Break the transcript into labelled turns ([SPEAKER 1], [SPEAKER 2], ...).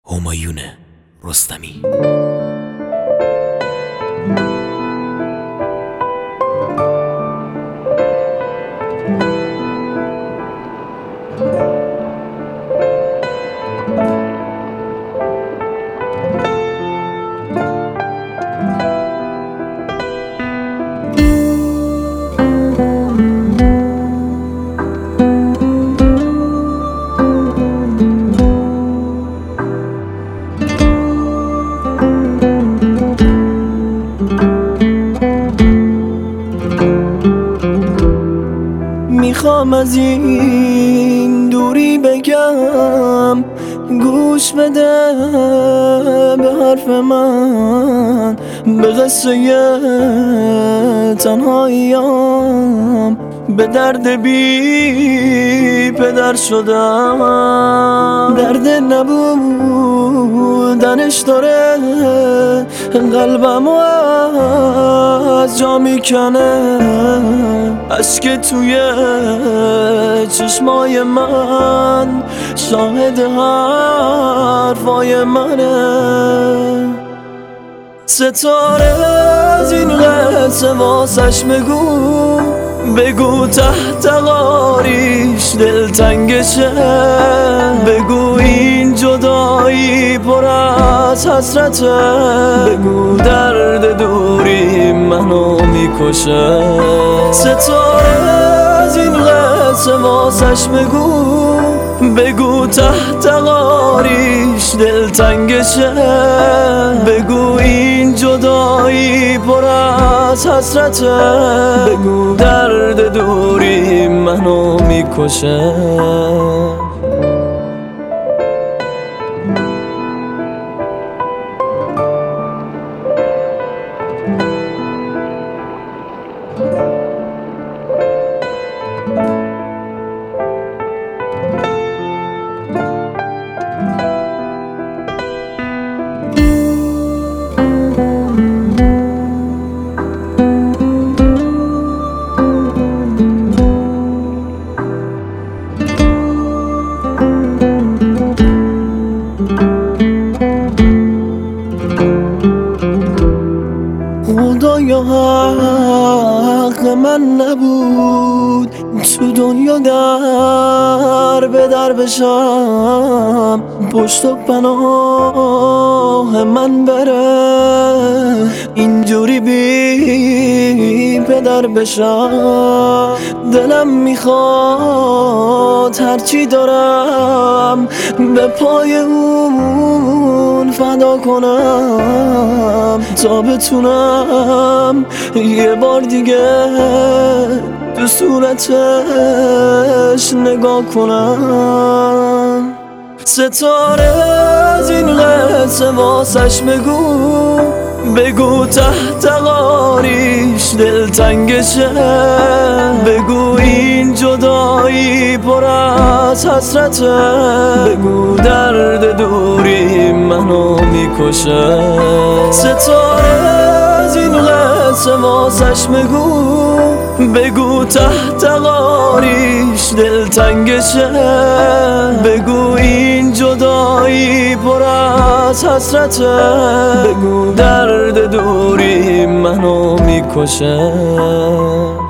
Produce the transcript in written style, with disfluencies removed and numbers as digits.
[SPEAKER 1] همایون رستمی.
[SPEAKER 2] میخوام از این دوری بگم، گوش بده به حرف من، به قصه تنهاییم، به درد بی پدر شدم. درد نبودنش داره قلبمو از جا میکنه، اشک توی چشمای من شاهد حرفای منه. ستاره از این قصه واسش بگو تحت قاریش دلتنگشه، بگو این جدایی پر از حسرته، بگو درد دوری منو میکشه. ستاره از این قصه واسش بگو تحت قاریش دلتنگشه، بگو این جدایی پر از حسرته، بگو درد دوری منو میکشه. خدایا حق من نبود تو دنیا در به در بشم، پشت و پناه من بره، اینجوری بی پدر بشم. دلم میخواد هرچی دارم به پای اون فدا کنم، تا بتونم یه بار دیگه تو صورتش نگاه کنم. ستاره از این قصه واسش بگو تحت قاریش دلتنگشه، بگو این جدایی پر از حسرته، بگو درد دوری منو میکشه. ستاره از این قصه واسش بگو تحت قاریش دلتنگشه، بگو این جدایی پر از حسرته، بگو درد دوری منو میکشه.